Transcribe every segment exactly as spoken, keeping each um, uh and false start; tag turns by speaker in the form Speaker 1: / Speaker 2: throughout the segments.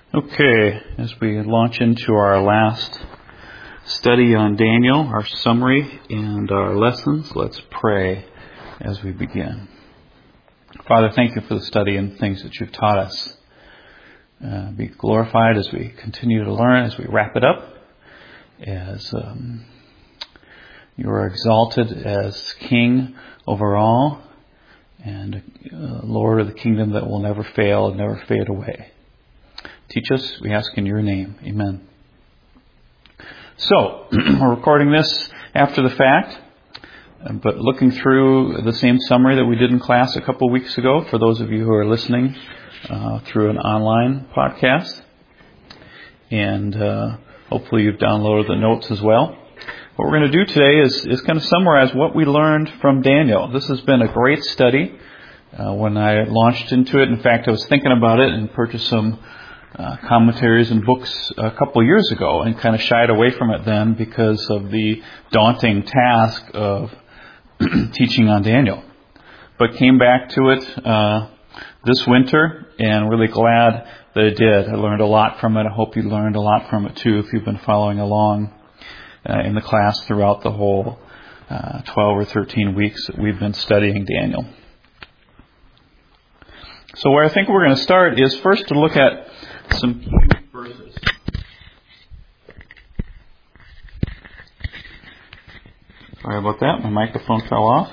Speaker 1: Okay, as we launch into our last study on Daniel, our summary and our lessons, let's pray as we begin. Father, thank you for the study and things that you've taught us. Uh, be glorified as we continue to learn, as we wrap it up, as um, you are exalted as King over all and uh, Lord of the kingdom that will never fail and never fade away. Teach us, we ask in your name. Amen. So, we're recording this after the fact, but looking through the same summary that we did in class a couple of weeks ago, for those of you who are listening uh, through an online podcast. And uh, hopefully you've downloaded the notes as well. What we're going to do today is, is kind of summarize what we learned from Daniel. This has been a great study. Uh, when I launched into it, in fact, I was thinking about it and purchased some Uh, commentaries and books a couple years ago and kind of shied away from it then because of the daunting task of teaching on Daniel. But came back to it uh, this winter and really glad that I did. I learned a lot from it. I hope you learned a lot from it too if you've been following along uh, in the class throughout the whole uh, twelve or thirteen weeks that we've been studying Daniel. So where I think we're going to start is first to look at some key verses. Sorry about that. My microphone fell off.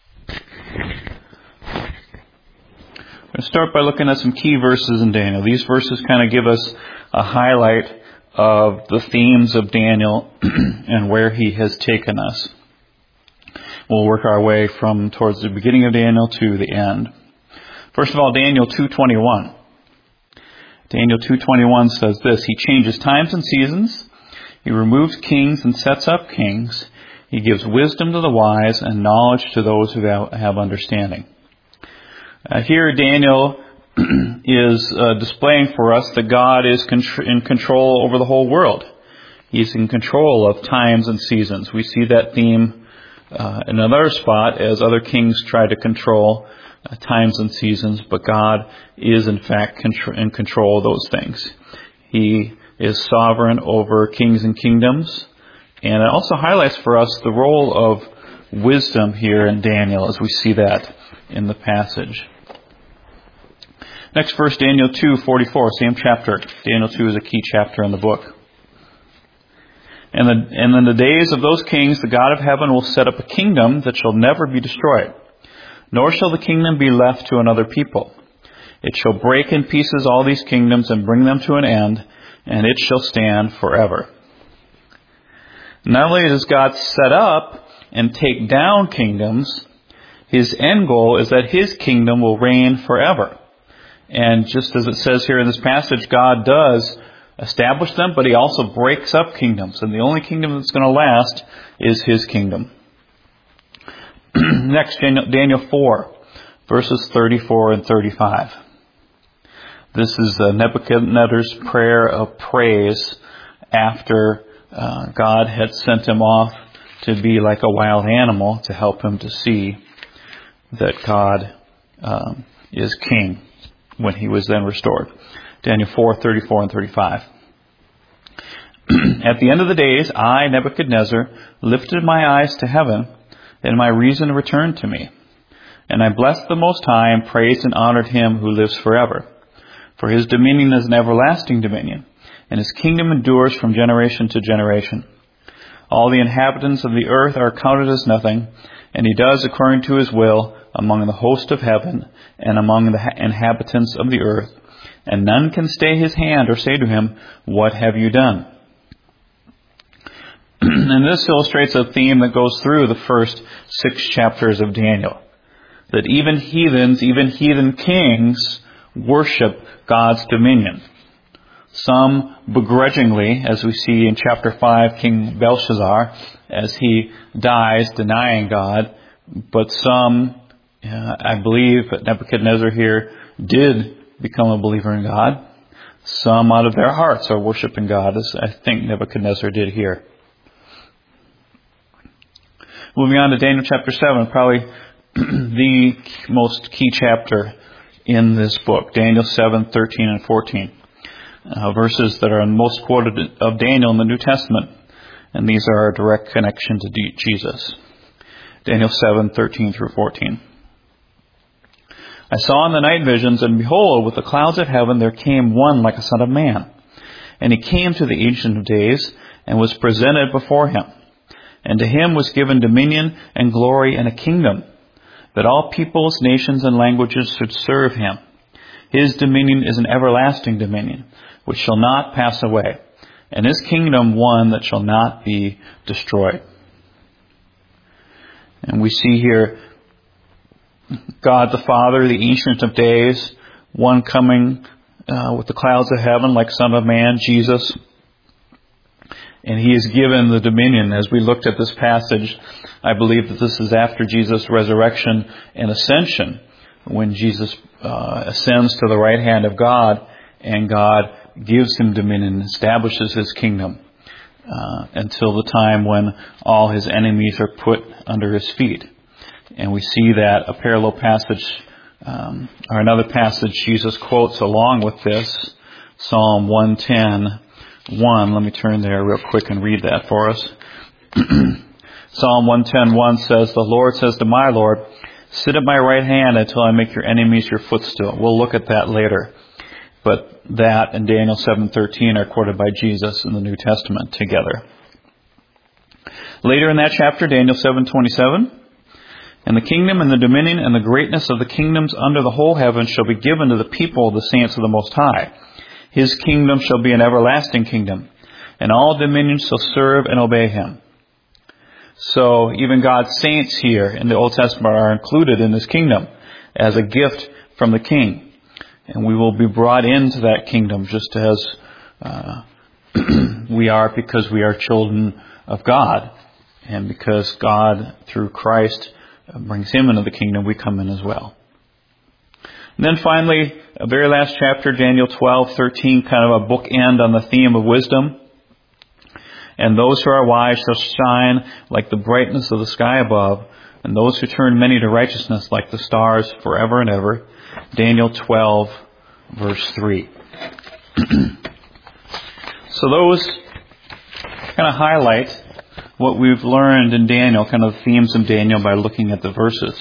Speaker 1: I'm going to start by looking at some key verses in Daniel. These verses kind of give us a highlight of the themes of Daniel and where he has taken us. We'll work our way from towards the beginning of Daniel to the end. First of all, Daniel two twenty-one. Daniel two twenty-one says this: He changes times and seasons. He removes kings and sets up kings. He gives wisdom to the wise and knowledge to those who have understanding. Uh, here Daniel is uh, displaying for us that God is contr- in control over the whole world. He's in control of times and seasons. We see that theme uh, in another spot as other kings try to control Uh, times and seasons, but God is in fact contr- in control of those things. He is sovereign over kings and kingdoms, and it also highlights for us the role of wisdom here in Daniel as we see that in the passage. Next verse, Daniel two forty-four, same chapter. Daniel two is a key chapter in the book. And, the, and in the days of those kings, the God of heaven will set up a kingdom that shall never be destroyed. Nor shall the kingdom be left to another people. It shall break in pieces all these kingdoms and bring them to an end, and it shall stand forever. Not only does God set up and take down kingdoms, his end goal is that his kingdom will reign forever. And just as it says here in this passage, God does establish them, but he also breaks up kingdoms. And the only kingdom that's going to last is his kingdom. Next, Daniel four, verses thirty-four and thirty-five. This is Nebuchadnezzar's prayer of praise after uh, God had sent him off to be like a wild animal to help him to see that God um, is king when he was then restored. Daniel four, thirty-four and thirty-five. At the end of the days, I, Nebuchadnezzar, lifted my eyes to heaven, and my reason returned to me. And I blessed the Most High and praised and honored him who lives forever. For his dominion is an everlasting dominion, and his kingdom endures from generation to generation. All the inhabitants of the earth are counted as nothing, and he does according to his will among the host of heaven and among the inhabitants of the earth. And none can stay his hand or say to him, What have you done? And this illustrates a theme that goes through the first six chapters of Daniel. That even heathens, even heathen kings, worship God's dominion. Some begrudgingly, as we see in chapter five, King Belshazzar, as he dies denying God. But some, uh, I believe Nebuchadnezzar here, did become a believer in God. Some out of their hearts are worshiping God, as I think Nebuchadnezzar did here. Moving on to Daniel chapter seven, probably the most key chapter in this book, Daniel seven, thirteen and fourteen. uh, verses that are most quoted of Daniel in the New Testament. And these are a direct connection to D- Jesus. Daniel seven, thirteen through fourteen. I saw in the night visions, and behold, with the clouds of heaven there came one like a son of man. And he came to the Ancient of Days, and was presented before him. And to him was given dominion and glory and a kingdom, that all peoples, nations, and languages should serve him. His dominion is an everlasting dominion, which shall not pass away, and his kingdom one that shall not be destroyed. And we see here God the Father, the Ancient of Days, one coming uh, with the clouds of heaven like Son of Man, Jesus. And he is given the dominion. As we looked at this passage, I believe that this is after Jesus' resurrection and ascension, when Jesus uh, ascends to the right hand of God, and God gives him dominion and establishes his kingdom uh, until the time when all his enemies are put under his feet. And we see that a parallel passage, um, or another passage Jesus quotes along with this, Psalm one ten, one. Let me turn there real quick and read that for us. Psalm one ten, one says, the Lord says to my Lord, sit at my right hand until I make your enemies your footstool. We'll look at that later. But that and Daniel seven thirteen are quoted by Jesus in the New Testament together. Later in that chapter, Daniel seven twenty-seven, and the kingdom and the dominion and the greatness of the kingdoms under the whole heaven shall be given to the people of the saints of the Most High. His kingdom shall be an everlasting kingdom, and all dominions shall serve and obey him. So even God's saints here in the Old Testament are included in this kingdom as a gift from the King. And we will be brought into that kingdom just as uh, we are, because we are children of God. And because God, through Christ, brings him into the kingdom, we come in as well. And then finally, a very last chapter, Daniel twelve thirteen, kind of a bookend on the theme of wisdom. And those who are wise shall shine like the brightness of the sky above, and those who turn many to righteousness like the stars forever and ever. Daniel twelve, verse three. So those kind of highlight what we've learned in Daniel, kind of the themes of Daniel, by looking at the verses.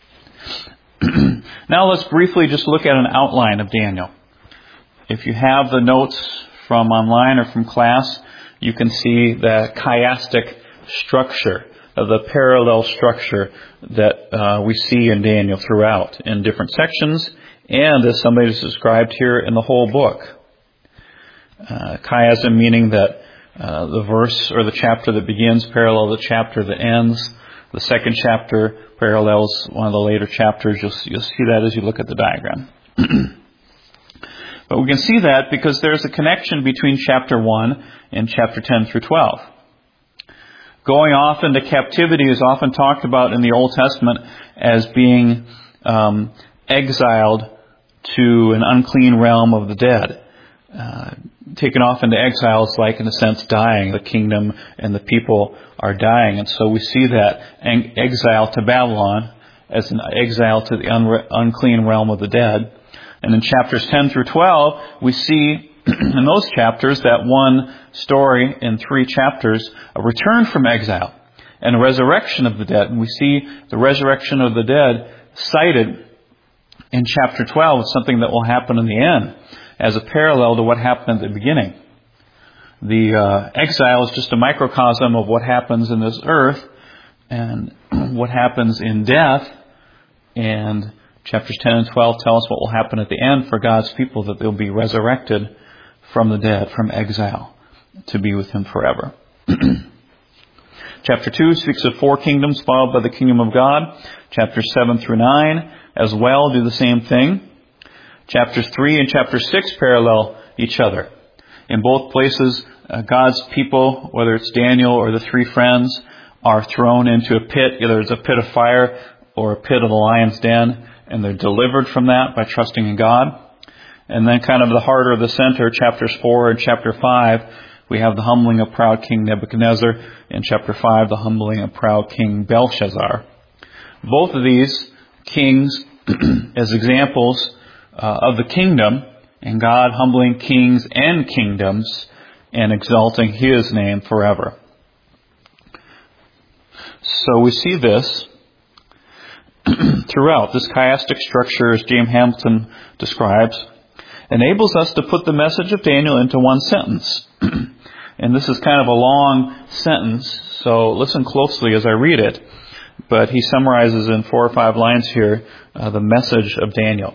Speaker 1: Now let's briefly just look at an outline of Daniel. If you have the notes from online or from class, you can see the chiastic structure, of the parallel structure that uh, we see in Daniel throughout, in different sections, and as somebody has described here, in the whole book. Uh, chiasm meaning that uh, the verse or the chapter that begins parallel the chapter that ends. The second chapter parallels one of the later chapters. You'll, you'll see that as you look at the diagram. But we can see that because there's a connection between chapter one and chapter ten through twelve. Going off into captivity is often talked about in the Old Testament as being um, exiled to an unclean realm of the dead. Uh, taken off into exile is like, in a sense, dying. The kingdom and the people are dying. And so we see that exile to Babylon as an exile to the un- unclean realm of the dead. And in chapters ten through twelve, we see in those chapters, that one story in three chapters, a return from exile and a resurrection of the dead. And we see the resurrection of the dead cited in chapter twelve as something that will happen in the end, as a parallel to what happened at the beginning. The uh, exile is just a microcosm of what happens in this earth and what happens in death. And chapters ten and twelve tell us what will happen at the end for God's people, that they'll be resurrected from the dead, from exile, to be with him forever. Chapter two speaks of four kingdoms followed by the kingdom of God. Chapters seven through nine as well do the same thing. Chapters three and chapter six parallel each other. In both places, uh, God's people, whether it's Daniel or the three friends, are thrown into a pit. Either it's a pit of fire or a pit of the lion's den, and they're delivered from that by trusting in God. And then kind of the heart or the center, chapters four and chapter five, we have the humbling of proud King Nebuchadnezzar. In chapter five, the humbling of proud King Belshazzar. Both of these kings, as examples uh, of the kingdom, and God humbling kings and kingdoms and exalting His name forever. So we see this throughout. This chiastic structure, as James Hamilton describes, enables us to put the message of Daniel into one sentence. And this is kind of a long sentence, so listen closely as I read it. But he summarizes in four or five lines here uh, the message of Daniel.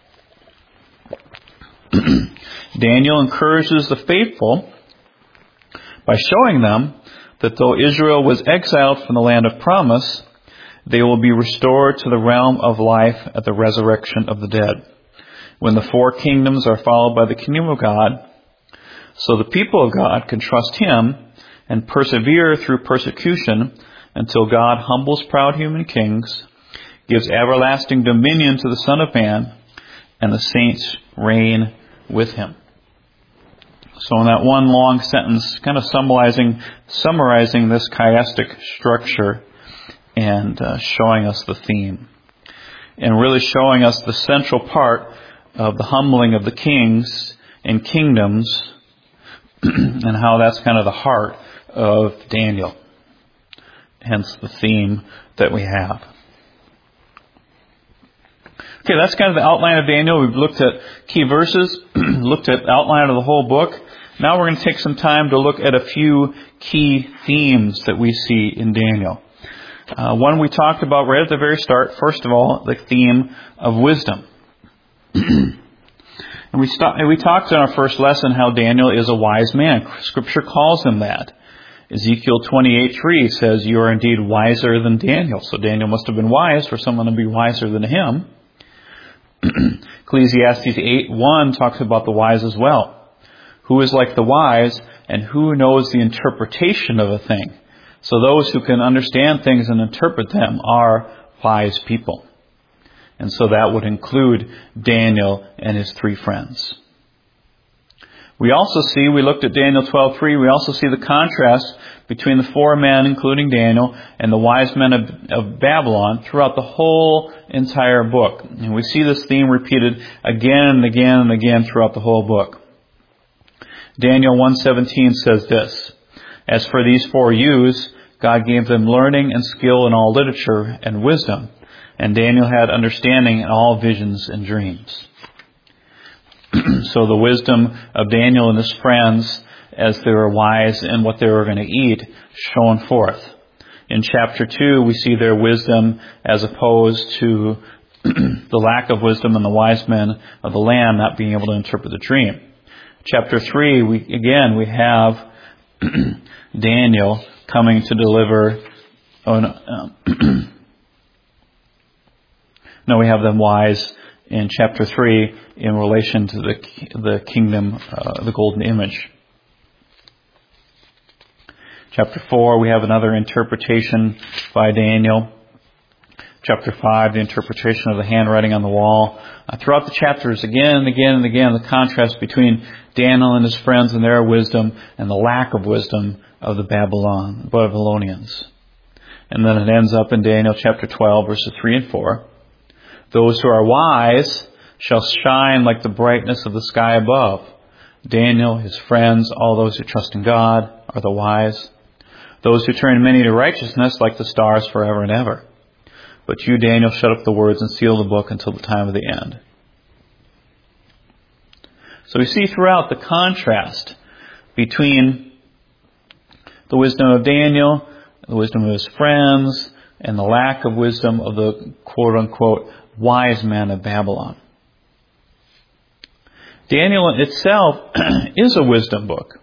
Speaker 1: Daniel encourages the faithful by showing them that though Israel was exiled from the land of promise, they will be restored to the realm of life at the resurrection of the dead, when the four kingdoms are followed by the kingdom of God. So the people of God can trust Him and persevere through persecution until God humbles proud human kings, gives everlasting dominion to the Son of Man, and the saints reign with Him. So in that one long sentence, kind of summarizing, summarizing this chiastic structure and uh, showing us the theme. And really showing us the central part of the humbling of the kings and kingdoms and how that's kind of the heart of Daniel. Hence the theme that we have. Okay, that's kind of the outline of Daniel. We've looked at key verses, looked at the outline of the whole book. Now we're going to take some time to look at a few key themes that we see in Daniel. Uh, one we talked about right at the very start. First of all, the theme of wisdom. And we, st- we talked in our first lesson how Daniel is a wise man. Scripture calls him that. Ezekiel twenty-eight three says, "You are indeed wiser than Daniel." So Daniel must have been wise for someone to be wiser than him. Ecclesiastes eight one talks about the wise as well. Who is like the wise, and who knows the interpretation of a thing? So those who can understand things and interpret them are wise people. And so that would include Daniel and his three friends. We also see, we looked at Daniel twelve three, we also see the contrast between the four men, including Daniel, and the wise men of, of Babylon throughout the whole entire book. And we see this theme repeated again and again and again throughout the whole book. Daniel one seventeen says this, "As for these four youths, God gave them learning and skill in all literature and wisdom, and Daniel had understanding in all visions and dreams." So the wisdom of Daniel and his friends as they were wise in what they were going to eat shone forth. In chapter two, we see their wisdom as opposed to the lack of wisdom in the wise men of the land not being able to interpret the dream. Chapter three, we again, we have Daniel coming to deliver... Oh, no, um, no, we have them wise in chapter three in relation to the the kingdom, uh, the golden image. Chapter four, we have another interpretation by Daniel. Chapter five, the interpretation of the handwriting on the wall. Uh, throughout the chapters, again and again and again, the contrast between Daniel and his friends and their wisdom and the lack of wisdom of the Babylon, Babylonians. And then it ends up in Daniel chapter twelve, verses three and four. "Those who are wise shall shine like the brightness of the sky above. Daniel, his friends, all those who trust in God are the wise. Those who turn many to righteousness like the stars forever and ever. But you, Daniel, shut up the words and seal the book until the time of the end." So we see throughout the contrast between the wisdom of Daniel, the wisdom of his friends, and the lack of wisdom of the quote-unquote wise men of Babylon. Daniel itself is a wisdom book.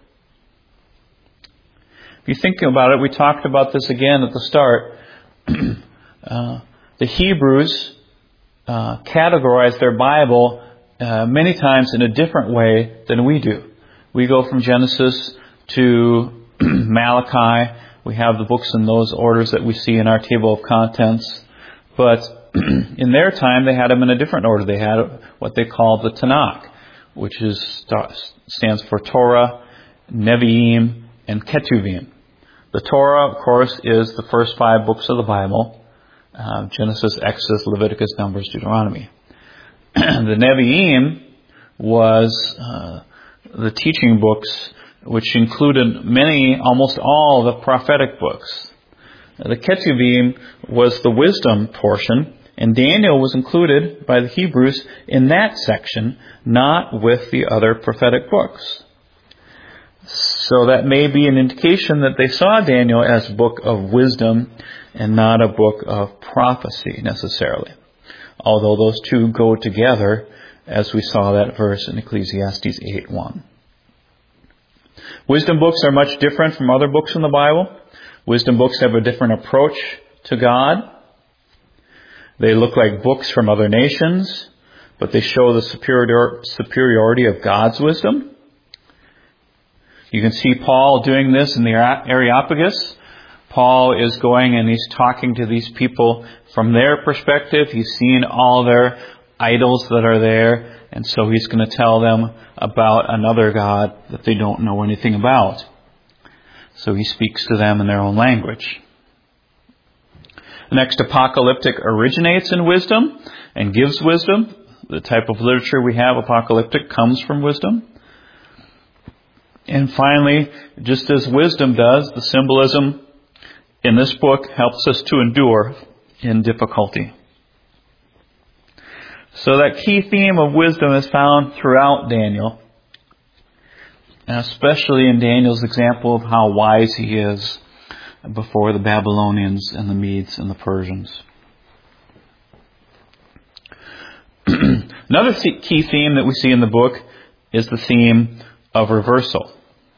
Speaker 1: If you think about it, we talked about this again at the start. uh, the Hebrews uh, categorize their Bible uh, many times in a different way than we do. We go from Genesis to Malachi. We have the books in those orders that we see in our table of contents. But in their time, they had them in a different order. They had what they called the Tanakh, which is stands for Torah, Nevi'im, and Ketuvim. The Torah, of course, is the first five books of the Bible. Uh, Genesis, Exodus, Leviticus, Numbers, Deuteronomy. The Nevi'im was uh, the teaching books, which included many, almost all the prophetic books. The Ketuvim was the wisdom portion, and Daniel was included by the Hebrews in that section, not with the other prophetic books. So that may be an indication that they saw Daniel as a book of wisdom and not a book of prophecy necessarily. Although those two go together, as we saw that verse in Ecclesiastes eight one. Wisdom books are much different from other books in the Bible. Wisdom books have a different approach to God. They look like books from other nations, but they show the superior, superiority of God's wisdom. You can see Paul doing this in the Areopagus. Paul is going and he's talking to these people from their perspective. He's seen all their idols that are there, and so he's going to tell them about another God that they don't know anything about. So he speaks to them in their own language. The next, apocalyptic originates in wisdom and gives wisdom. The type of literature we have, apocalyptic, comes from wisdom. And finally, just as wisdom does, the symbolism in this book helps us to endure in difficulty. So that key theme of wisdom is found throughout Daniel, and especially in Daniel's example of how wise he is before the Babylonians and the Medes and the Persians. Another key theme that we see in the book is the theme of reversal.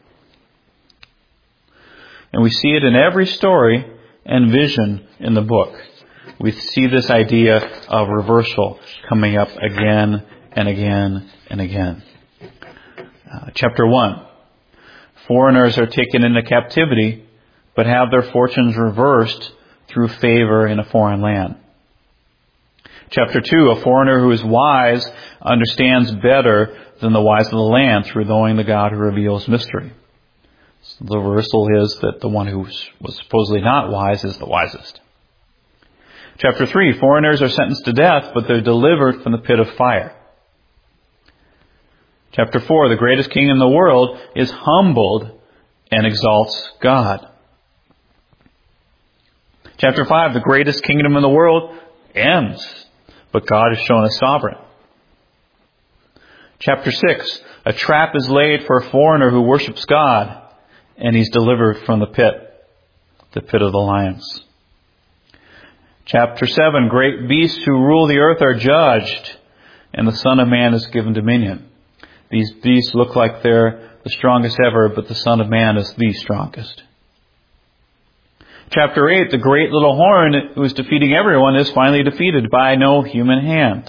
Speaker 1: And we see it in every story and vision in the book. We see this idea of reversal coming up again and again and again. Uh, chapter one. Foreigners are taken into captivity, but have their fortunes reversed through favor in a foreign land. Chapter two. A foreigner who is wise understands better than the wise of the land through knowing the God who reveals mystery. So the reversal is that the one who was supposedly not wise is the wisest. Chapter three, foreigners are sentenced to death, but they're delivered from the pit of fire. Chapter four, the greatest king in the world is humbled and exalts God. Chapter five, the greatest kingdom in the world ends, but God is shown as sovereign. Chapter six, a trap is laid for a foreigner who worships God, and he's delivered from the pit, the pit of the lions. Chapter seven, great beasts who rule the earth are judged, and the Son of Man is given dominion. These beasts look like they're the strongest ever, but the Son of Man is the strongest. Chapter eight, the great little horn who is defeating everyone is finally defeated by no human hand.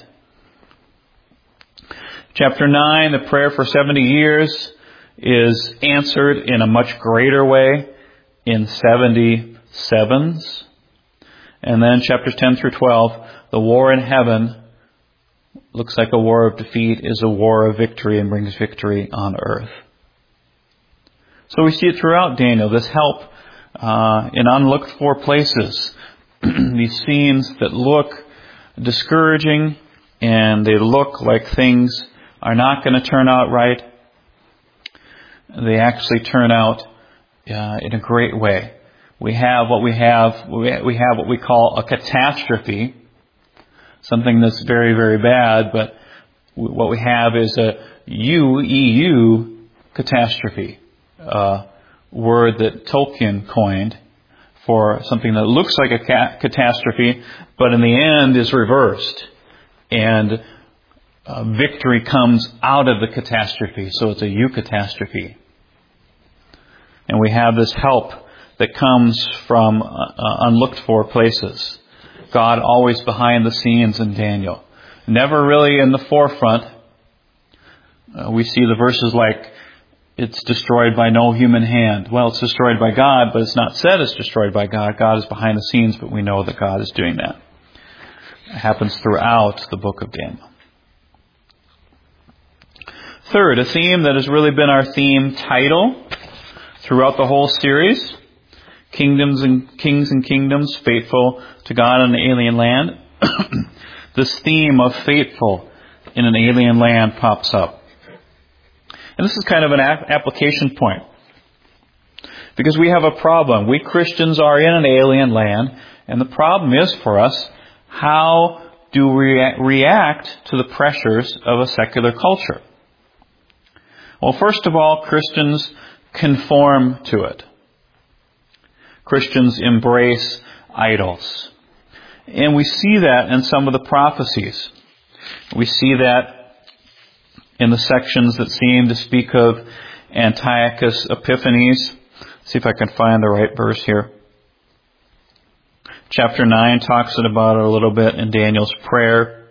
Speaker 1: Chapter nine, the prayer for seventy years is answered in a much greater way in seventy sevens. And then chapters ten through twelve, the war in heaven looks like a war of defeat is a war of victory and brings victory on earth. So we see it throughout Daniel, this help uh, in unlooked for places. These scenes that look discouraging and they look like things are not going to turn out right. They actually turn out uh, in a great way. We have what we have, we have what we call a catastrophe, something that's very, very bad, but what we have is a U E U catastrophe, a word that Tolkien coined for something that looks like a ca- catastrophe, but in the end is reversed. And uh, victory comes out of the catastrophe, so it's a eucatastrophe. And we have this help that comes from uh, unlooked for places. God always behind the scenes in Daniel. Never really in the forefront. Uh, we see the verses like, it's destroyed by no human hand. Well, it's destroyed by God, but it's not said it's destroyed by God. God is behind the scenes, but we know that God is doing that. It happens throughout the book of Daniel. Third, a theme that has really been our theme title throughout the whole series. Kingdoms and Kings and Kingdoms, faithful to God in an alien land. This theme of faithful in an alien land pops up. And this is kind of an ap- application point. Because we have a problem. We Christians are in an alien land, and the problem is for us, how do we react to the pressures of a secular culture? Well, first of all, Christians conform to it. Christians embrace idols. And we see that in some of the prophecies. We see that in the sections that seem to speak of Antiochus Epiphanes. Let's see if I can find the right verse here. Chapter nine talks about it a little bit in Daniel's prayer.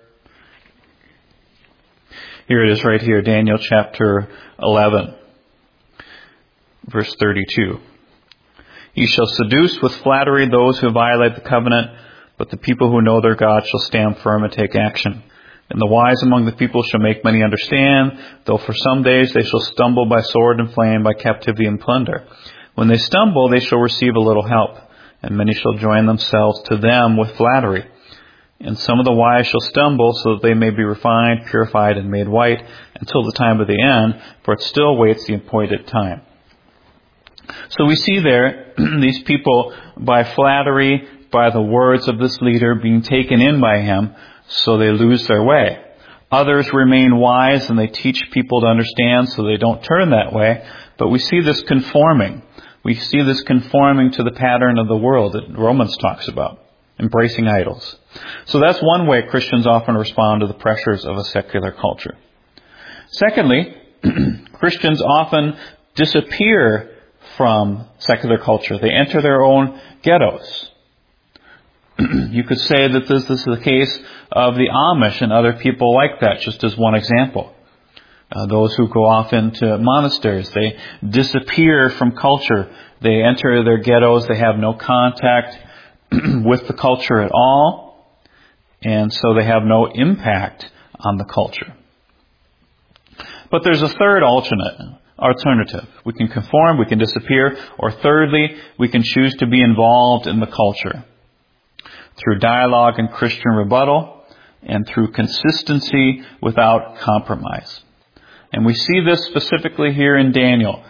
Speaker 1: Here it is right here, Daniel chapter eleven, verse thirty-two. "You shall seduce with flattery those who violate the covenant, but the people who know their God shall stand firm and take action. And the wise among the people shall make many understand, though for some days they shall stumble by sword and flame, by captivity and plunder. When they stumble, they shall receive a little help, and many shall join themselves to them with flattery. And some of the wise shall stumble, so that they may be refined, purified, and made white, until the time of the end, for it still waits the appointed time." So we see there, these people, by flattery, by the words of this leader, being taken in by him, so they lose their way. Others remain wise, and they teach people to understand, so they don't turn that way. But we see this conforming. We see this conforming to the pattern of the world that Romans talks about, embracing idols. So that's one way Christians often respond to the pressures of a secular culture. Secondly, Christians often disappear from secular culture. They enter their own ghettos. You could say that this, this is the case of the Amish and other people like that, just as one example. Uh, those who go off into monasteries, they disappear from culture. They enter their ghettos. They have no contact with the culture at all. And so they have no impact on the culture. But there's a third alternate, alternative. We can conform, we can disappear, or thirdly, we can choose to be involved in the culture through dialogue and Christian rebuttal, and through consistency without compromise. And we see this specifically here in Daniel.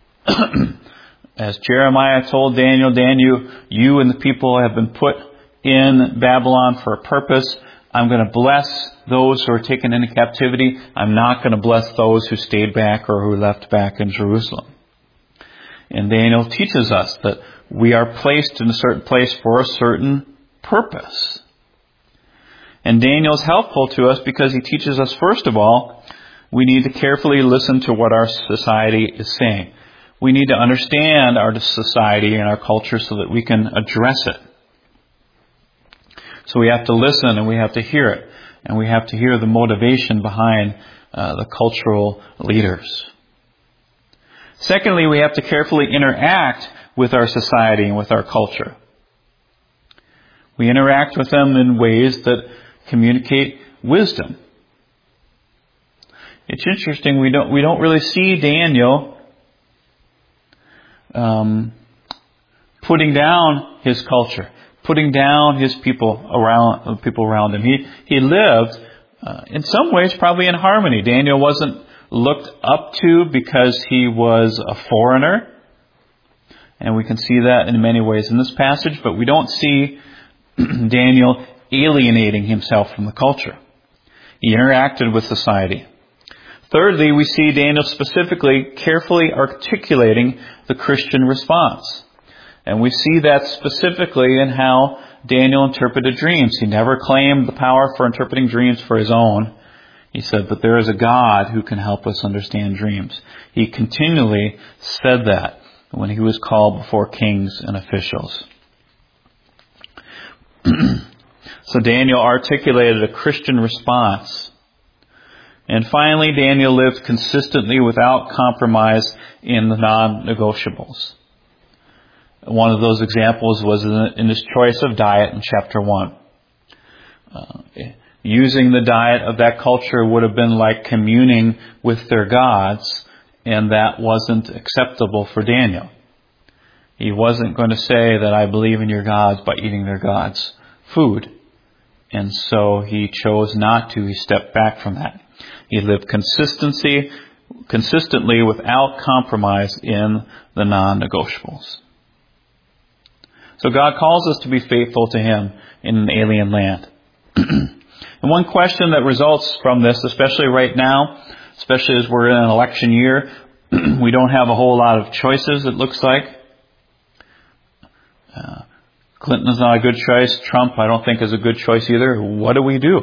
Speaker 1: As Jeremiah told Daniel, Daniel, you and the people have been put in Babylon for a purpose. I'm going to bless those who are taken into captivity. I'm not going to bless those who stayed back or who left back in Jerusalem. And Daniel teaches us that we are placed in a certain place for a certain purpose. And Daniel's helpful to us because he teaches us, first of all, we need to carefully listen to what our society is saying. We need to understand our society and our culture so that we can address it. So we have to listen and we have to hear it. And we have to hear the motivation behind uh, the cultural leaders. Secondly, we have to carefully interact with our society and with our culture. We interact with them in ways that communicate wisdom. It's interesting, we don't we don't really see Daniel um, putting down his culture, putting down his people around people around him. He he lived uh, in some ways probably in harmony. Daniel wasn't looked up to because he was a foreigner, and we can see that in many ways in this passage. But we don't see Daniel alienating himself from the culture. He interacted with society. Thirdly, we see Daniel specifically carefully articulating the Christian response. And we see that specifically in how Daniel interpreted dreams. He never claimed the power for interpreting dreams for his own. He said, but there is a God who can help us understand dreams. He continually said that when he was called before kings and officials. So Daniel articulated a Christian response. And finally, Daniel lived consistently without compromise in the non-negotiables. One of those examples was in his choice of diet in chapter one. Uh, using the diet of that culture would have been like communing with their gods, and that wasn't acceptable for Daniel. He wasn't going to say that I believe in your gods by eating their gods' food. And so he chose not to. He stepped back from that. He lived consistency consistently without compromise in the non-negotiables. So God calls us to be faithful to Him in an alien land. And one question that results from this, especially right now, especially as we're in an election year, we don't have a whole lot of choices, it looks like. Uh, Clinton is not a good choice. Trump, I don't think, is a good choice either. What do we do?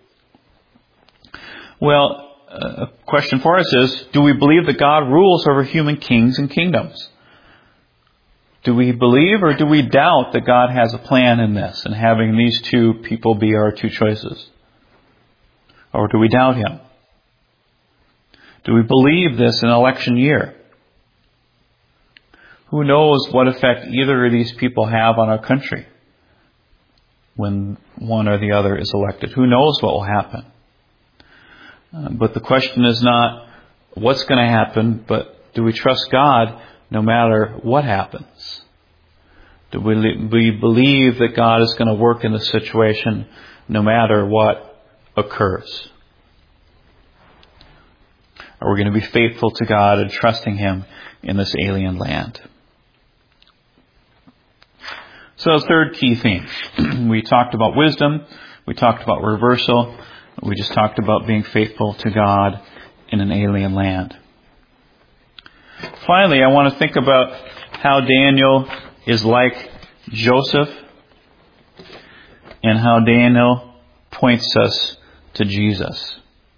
Speaker 1: Well, a question for us is, do we believe that God rules over human kings and kingdoms? Do we believe or do we doubt that God has a plan in this and having these two people be our two choices? Or do we doubt Him? Do we believe this in election year? Who knows what effect either of these people have on our country when one or the other is elected? Who knows what will happen? Uh, but the question is not what's going to happen, but do we trust God no matter what happens? Do we, we believe that God is going to work in the situation no matter what occurs? Are we going to be faithful to God and trusting Him in this alien land? So the third key theme. We talked about wisdom. We talked about reversal. We just talked about being faithful to God in an alien land. Finally, I want to think about how Daniel is like Joseph and how Daniel points us to Jesus.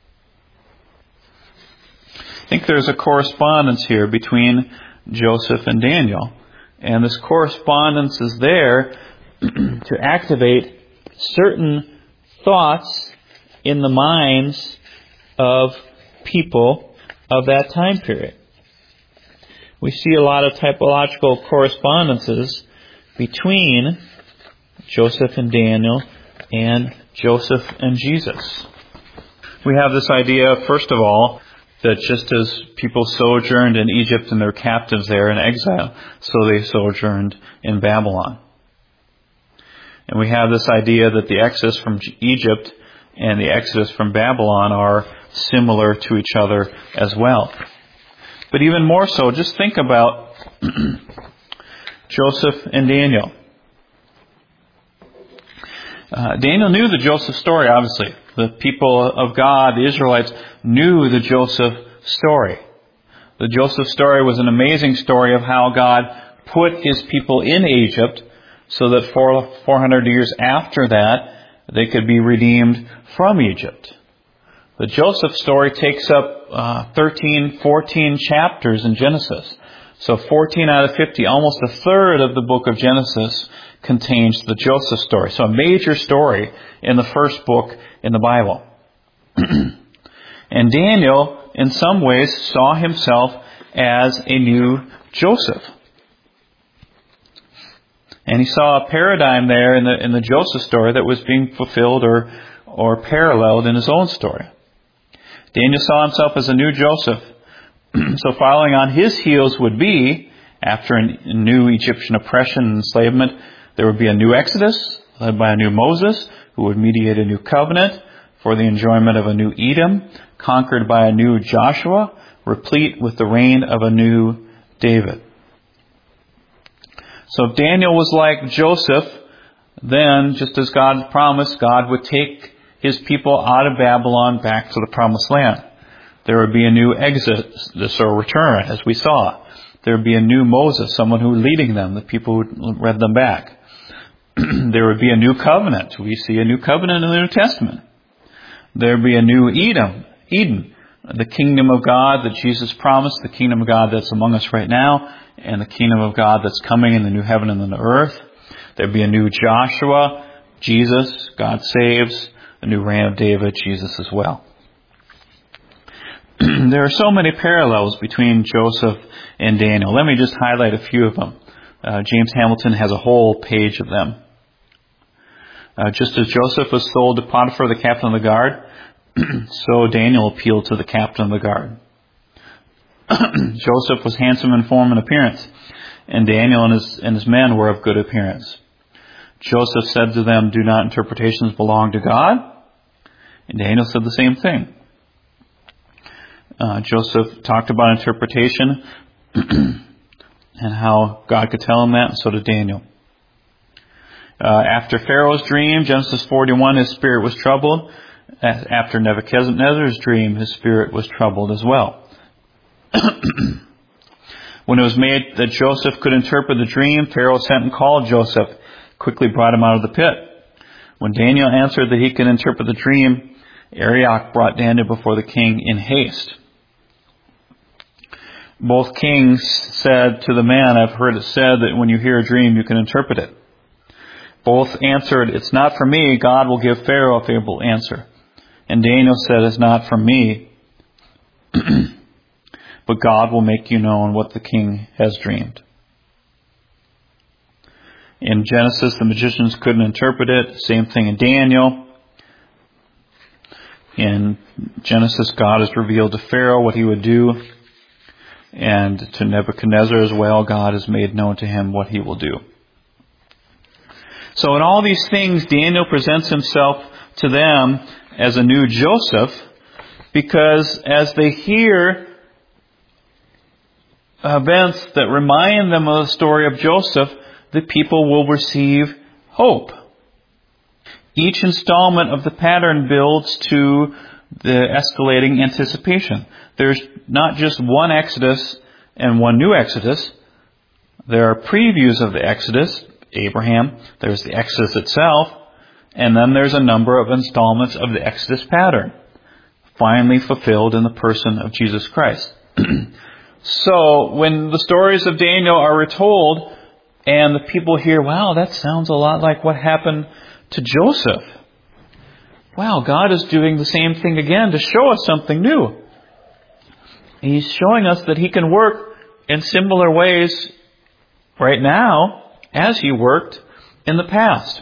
Speaker 1: I think there's a correspondence here between Joseph and Daniel. And this correspondence is there to activate certain thoughts in the minds of people of that time period. We see a lot of typological correspondences between Joseph and Daniel and Joseph and Jesus. We have this idea, first of all, that just as people sojourned in Egypt and they're captives there in exile, so they sojourned in Babylon. And we have this idea that the exodus from Egypt and the exodus from Babylon are similar to each other as well. But even more so, just think about Joseph and Daniel. Uh, Daniel knew the Joseph story, obviously. The people of God, the Israelites, knew the Joseph story. The Joseph story was an amazing story of how God put His people in Egypt so that for four hundred years after that, they could be redeemed from Egypt. The Joseph story takes up uh, thirteen, fourteen chapters in Genesis. So fourteen out of fifty, almost a third of the book of Genesis contains the Joseph story. So a major story in the first book in the Bible. And Daniel, in some ways, saw himself as a new Joseph. And he saw a paradigm there in the in the Joseph story that was being fulfilled or or paralleled in his own story. Daniel saw himself as a new Joseph. So following on his heels would be, after a new Egyptian oppression and enslavement, there would be a new Exodus led by a new Moses who would mediate a new covenant for the enjoyment of a new Edom, conquered by a new Joshua, replete with the reign of a new David. So if Daniel was like Joseph, then, just as God promised, God would take His people out of Babylon back to the Promised Land. There would be a new exodus or return, as we saw. There would be a new Moses, someone who was leading them, the people who led them back. There would be a new covenant. We see a new covenant in the New Testament. There would be a new Edom, Eden, the kingdom of God that Jesus promised, the kingdom of God that's among us right now, and the kingdom of God that's coming in the new heaven and the new earth. There would be a new Joshua, Jesus, God saves, a new reign of David, Jesus as well. There are so many parallels between Joseph and Daniel. Let me just highlight a few of them. Uh, James Hamilton has a whole page of them. Uh, just as Joseph was sold to Potiphar, the captain of the guard, so Daniel appealed to the captain of the guard. Joseph was handsome in form and appearance, and Daniel and his, and his men were of good appearance. Joseph said to them, "Do not interpretations belong to God?" And Daniel said the same thing. Uh, Joseph talked about interpretation and how God could tell him that, and so did Daniel. Uh, after Pharaoh's dream, Genesis forty-one, his spirit was troubled. After Nebuchadnezzar's dream, his spirit was troubled as well. When it was made that Joseph could interpret the dream, Pharaoh sent and called Joseph, quickly brought him out of the pit. When Daniel answered that he could interpret the dream, Arioch brought Daniel before the king in haste. Both kings said to the man, I've heard it said that when you hear a dream, you can interpret it. Both answered, it's not for me. God will give Pharaoh a favorable answer. And Daniel said, it's not from me, but God will make you known what the king has dreamed. In Genesis, the magicians couldn't interpret it. Same thing in Daniel. In Genesis, God has revealed to Pharaoh what he would do. And to Nebuchadnezzar as well, God has made known to him what he will do. So in all these things, Daniel presents himself to them as a new Joseph, because as they hear events that remind them of the story of Joseph, the people will receive hope. Each installment of the pattern builds to the escalating anticipation. There's not just one Exodus and one new Exodus. There are previews of the Exodus, Abraham. There's the Exodus itself. And then there's a number of installments of the Exodus pattern, finally fulfilled in the person of Jesus Christ. So when the stories of Daniel are retold and the people hear, wow, that sounds a lot like what happened to Joseph. Wow, God is doing the same thing again to show us something new. He's showing us that He can work in similar ways right now as He worked in the past.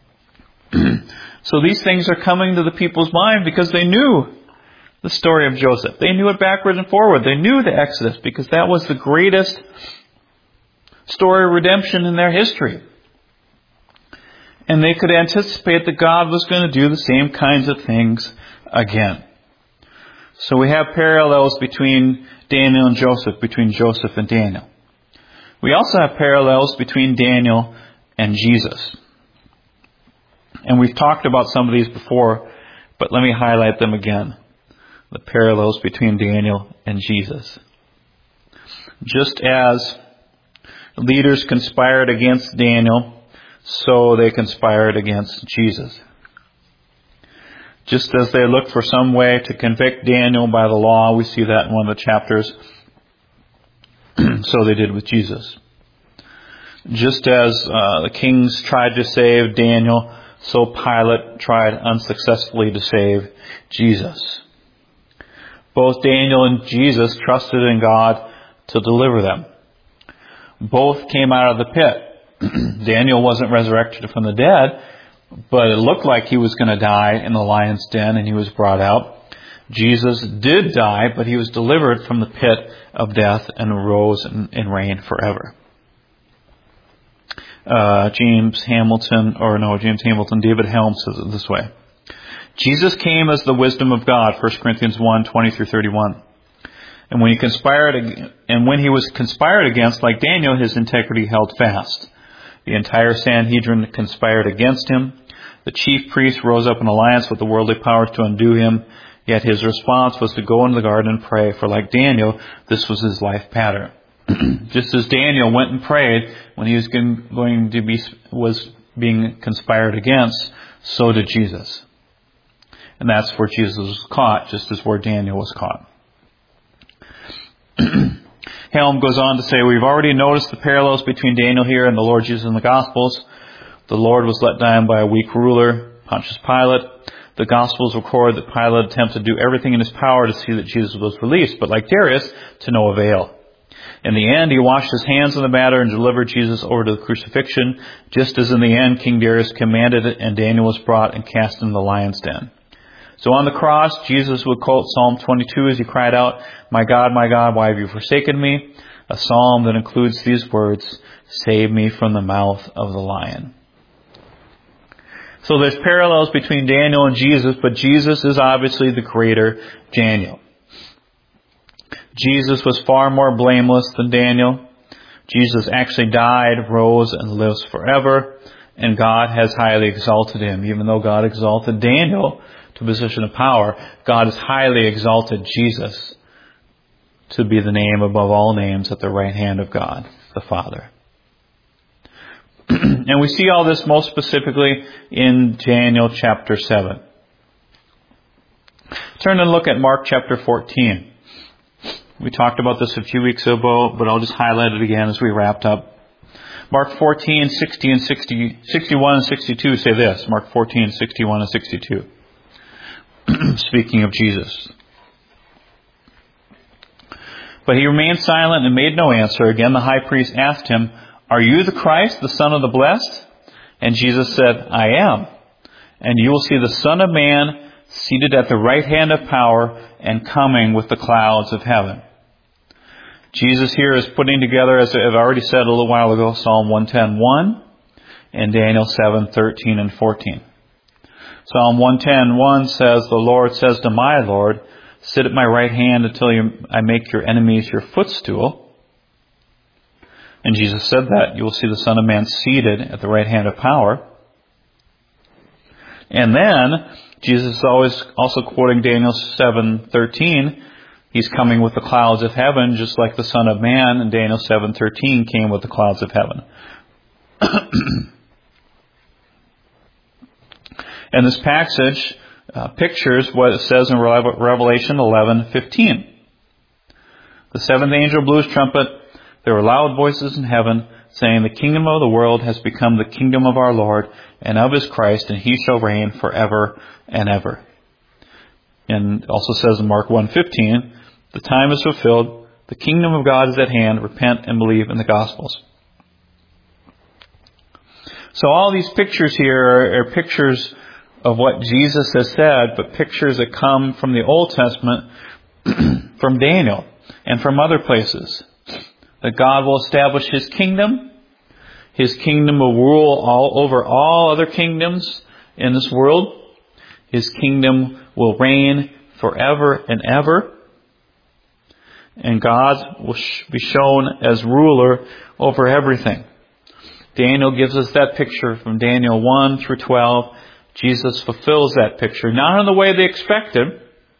Speaker 1: So these things are coming to the people's mind because they knew the story of Joseph. They knew it backwards and forward. They knew the Exodus because that was the greatest story of redemption in their history. And they could anticipate that God was going to do the same kinds of things again. So we have parallels between Daniel and Joseph, between Joseph and Daniel. We also have parallels between Daniel and Jesus. And we've talked about some of these before, but let me highlight them again. The parallels between Daniel and Jesus. Just as leaders conspired against Daniel, so they conspired against Jesus. Just as they looked for some way to convict Daniel by the law, we see that in one of the chapters, so they did with Jesus. Just as uh, the kings tried to save Daniel, so Pilate tried unsuccessfully to save Jesus. Both Daniel and Jesus trusted in God to deliver them. Both came out of the pit. Daniel wasn't resurrected from the dead, but it looked like he was going to die in the lion's den, and he was brought out. Jesus did die, but he was delivered from the pit of death and rose and, and reigned forever. Uh, James Hamilton, or no, James Hamilton, David Helm says it this way. Jesus came as the wisdom of God, First Corinthians one, twenty through thirty-one. And when he conspired, and when he was conspired against, like Daniel, his integrity held fast. The entire Sanhedrin conspired against him. The chief priest rose up in alliance with the worldly powers to undo him. Yet his response was to go into the garden and pray, for like Daniel, this was his life pattern. Just as Daniel went and prayed when he was going to be was being conspired against, so did Jesus. And that's where Jesus was caught, just as where Daniel was caught. Helm goes on to say, we've already noticed the parallels between Daniel here and the Lord Jesus in the Gospels. The Lord was let down by a weak ruler, Pontius Pilate. The Gospels record that Pilate attempted to do everything in his power to see that Jesus was released, but like Darius, to no avail. In the end, he washed his hands in the matter and delivered Jesus over to the crucifixion, just as in the end King Darius commanded it, and Daniel was brought and cast into the lion's den. So on the cross, Jesus would quote Psalm twenty-two as he cried out, "My God, my God, why have you forsaken me?" A psalm that includes these words, "Save me from the mouth of the lion." So there's parallels between Daniel and Jesus, but Jesus is obviously the greater Daniel. Jesus was far more blameless than Daniel. Jesus actually died, rose, and lives forever. And God has highly exalted him. Even though God exalted Daniel to a position of power, God has highly exalted Jesus to be the name above all names at the right hand of God, the Father. And we see all this most specifically in Daniel chapter seven. Turn and look at Mark chapter fourteen. We talked about this a few weeks ago, but I'll just highlight it again as we wrapped up. Mark fourteen, sixty and sixty, sixty-one and sixty-two say this. Mark fourteen, sixty-one and sixty-two. Speaking of Jesus. But he remained silent and made no answer. Again the high priest asked him, "Are you the Christ, the Son of the Blessed?" And Jesus said, "I am. And you will see the Son of Man seated at the right hand of power and coming with the clouds of heaven." Jesus here is putting together, as I've already said a little while ago, Psalm one ten one and Daniel seven thirteen and fourteen. Psalm one ten one says, "The Lord says to my Lord, sit at my right hand until you, I make your enemies your footstool." And Jesus said that. You will see the Son of Man seated at the right hand of power. And then, Jesus is always also quoting Daniel seven thirteen. He's coming with the clouds of heaven, just like the Son of Man in Daniel seven thirteen came with the clouds of heaven. And this passage uh, pictures what it says in Revelation eleven fifteen. The seventh angel blew his trumpet. There were loud voices in heaven, saying, "The kingdom of the world has become the kingdom of our Lord and of his Christ, and he shall reign forever and ever." And it also says in Mark one fifteen, "The time is fulfilled. The kingdom of God is at hand. Repent and believe in the Gospels." So all these pictures here are, are pictures of what Jesus has said, but pictures that come from the Old Testament, from Daniel, and from other places. That God will establish his kingdom. His kingdom will rule all over all other kingdoms in this world. His kingdom will reign forever and ever. And God will be shown as ruler over everything. Daniel gives us that picture from Daniel one through twelve. Jesus fulfills that picture, not in the way they expected.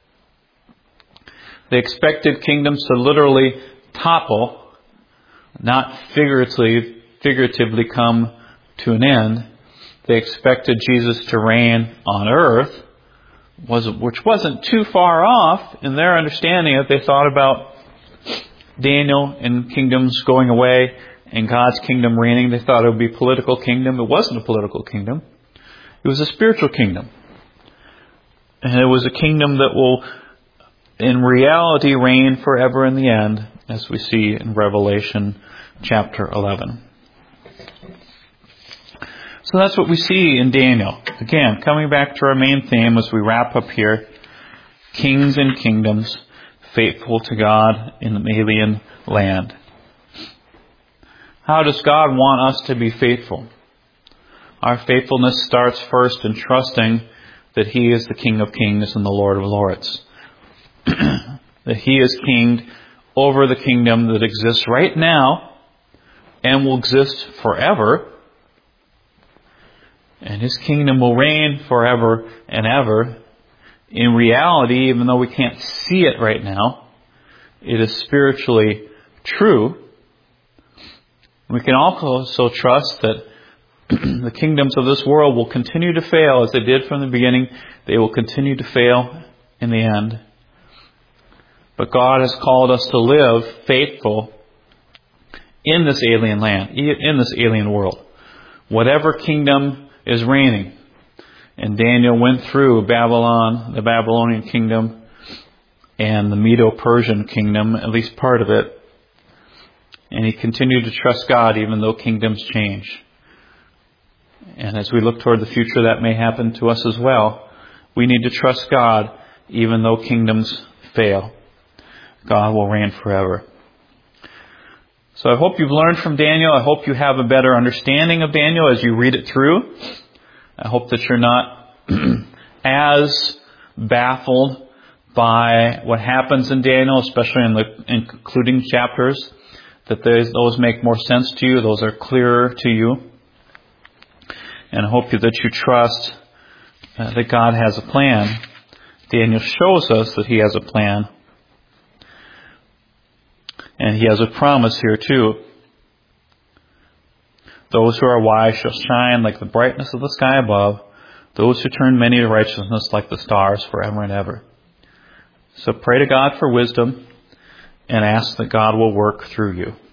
Speaker 1: They expected kingdoms to literally topple, not figuratively, figuratively come to an end. They expected Jesus to reign on earth, which wasn't too far off in their understanding. If they thought about Daniel and kingdoms going away and God's kingdom reigning, they thought it would be a political kingdom. It wasn't a political kingdom. It was a spiritual kingdom. And it was a kingdom that will, in reality, reign forever in the end, as we see in Revelation chapter eleven. So that's what we see in Daniel. Again, coming back to our main theme as we wrap up here. Kings and kingdoms, faithful to God in an alien land. How does God want us to be faithful? Our faithfulness starts first in trusting that He is the King of Kings and the Lord of Lords. That He is king over the kingdom that exists right now and will exist forever. And His kingdom will reign forever and ever. In reality, even though we can't see it right now, it is spiritually true. We can also trust that the kingdoms of this world will continue to fail as they did from the beginning. They will continue to fail in the end. But God has called us to live faithful in this alien land, in this alien world. Whatever kingdom is reigning. And Daniel went through Babylon, the Babylonian kingdom, and the Medo-Persian kingdom, at least part of it. And he continued to trust God even though kingdoms change. And as we look toward the future, that may happen to us as well. We need to trust God even though kingdoms fail. God will reign forever. So I hope you've learned from Daniel. I hope you have a better understanding of Daniel as you read it through. I hope that you're not as baffled by what happens in Daniel, especially in the in concluding chapters, that those, those make more sense to you, those are clearer to you. And I hope that you trust uh, that God has a plan. Daniel shows us that he has a plan. And he has a promise here too. Those who are wise shall shine like the brightness of the sky above. Those who turn many to righteousness like the stars forever and ever. So pray to God for wisdom and ask that God will work through you.